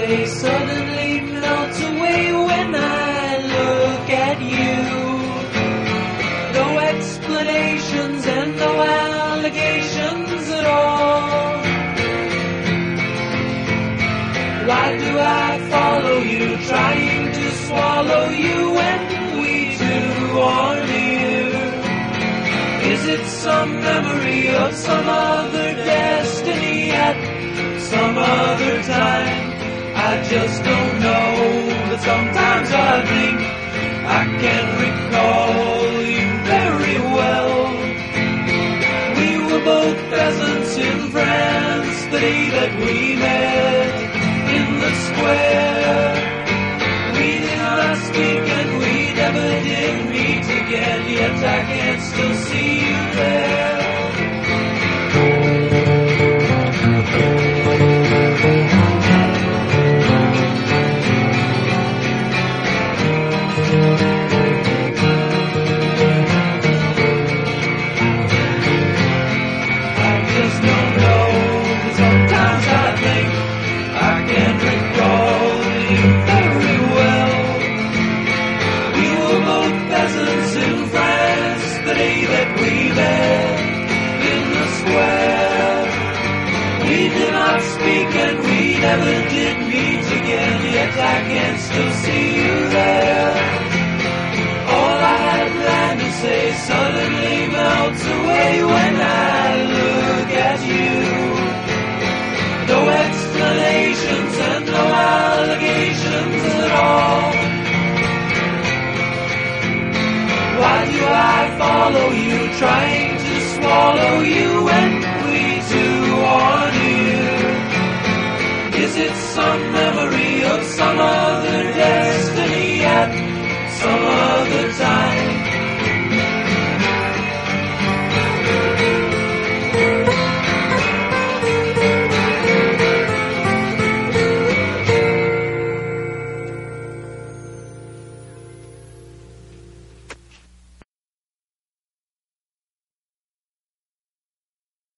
say suddenly melts away when I look at you. No explanations and no allegations at all. Why do I follow you, trying to swallow you when we two are near? Is it some memory of some other destiny at some other time? I just don't know, but sometimes I think I can recall you very well. We were both peasants in France the day that we met in the square. We did not speak and we never did meet again, yet I can still see you there. And we never did meet again, yet I can still see you there. All I had planned to say suddenly melts away when I look at you. No explanations and no allegations at all. Why do I follow you, trying to swallow you when we two are near? Is it some memory of some other destiny at some other time?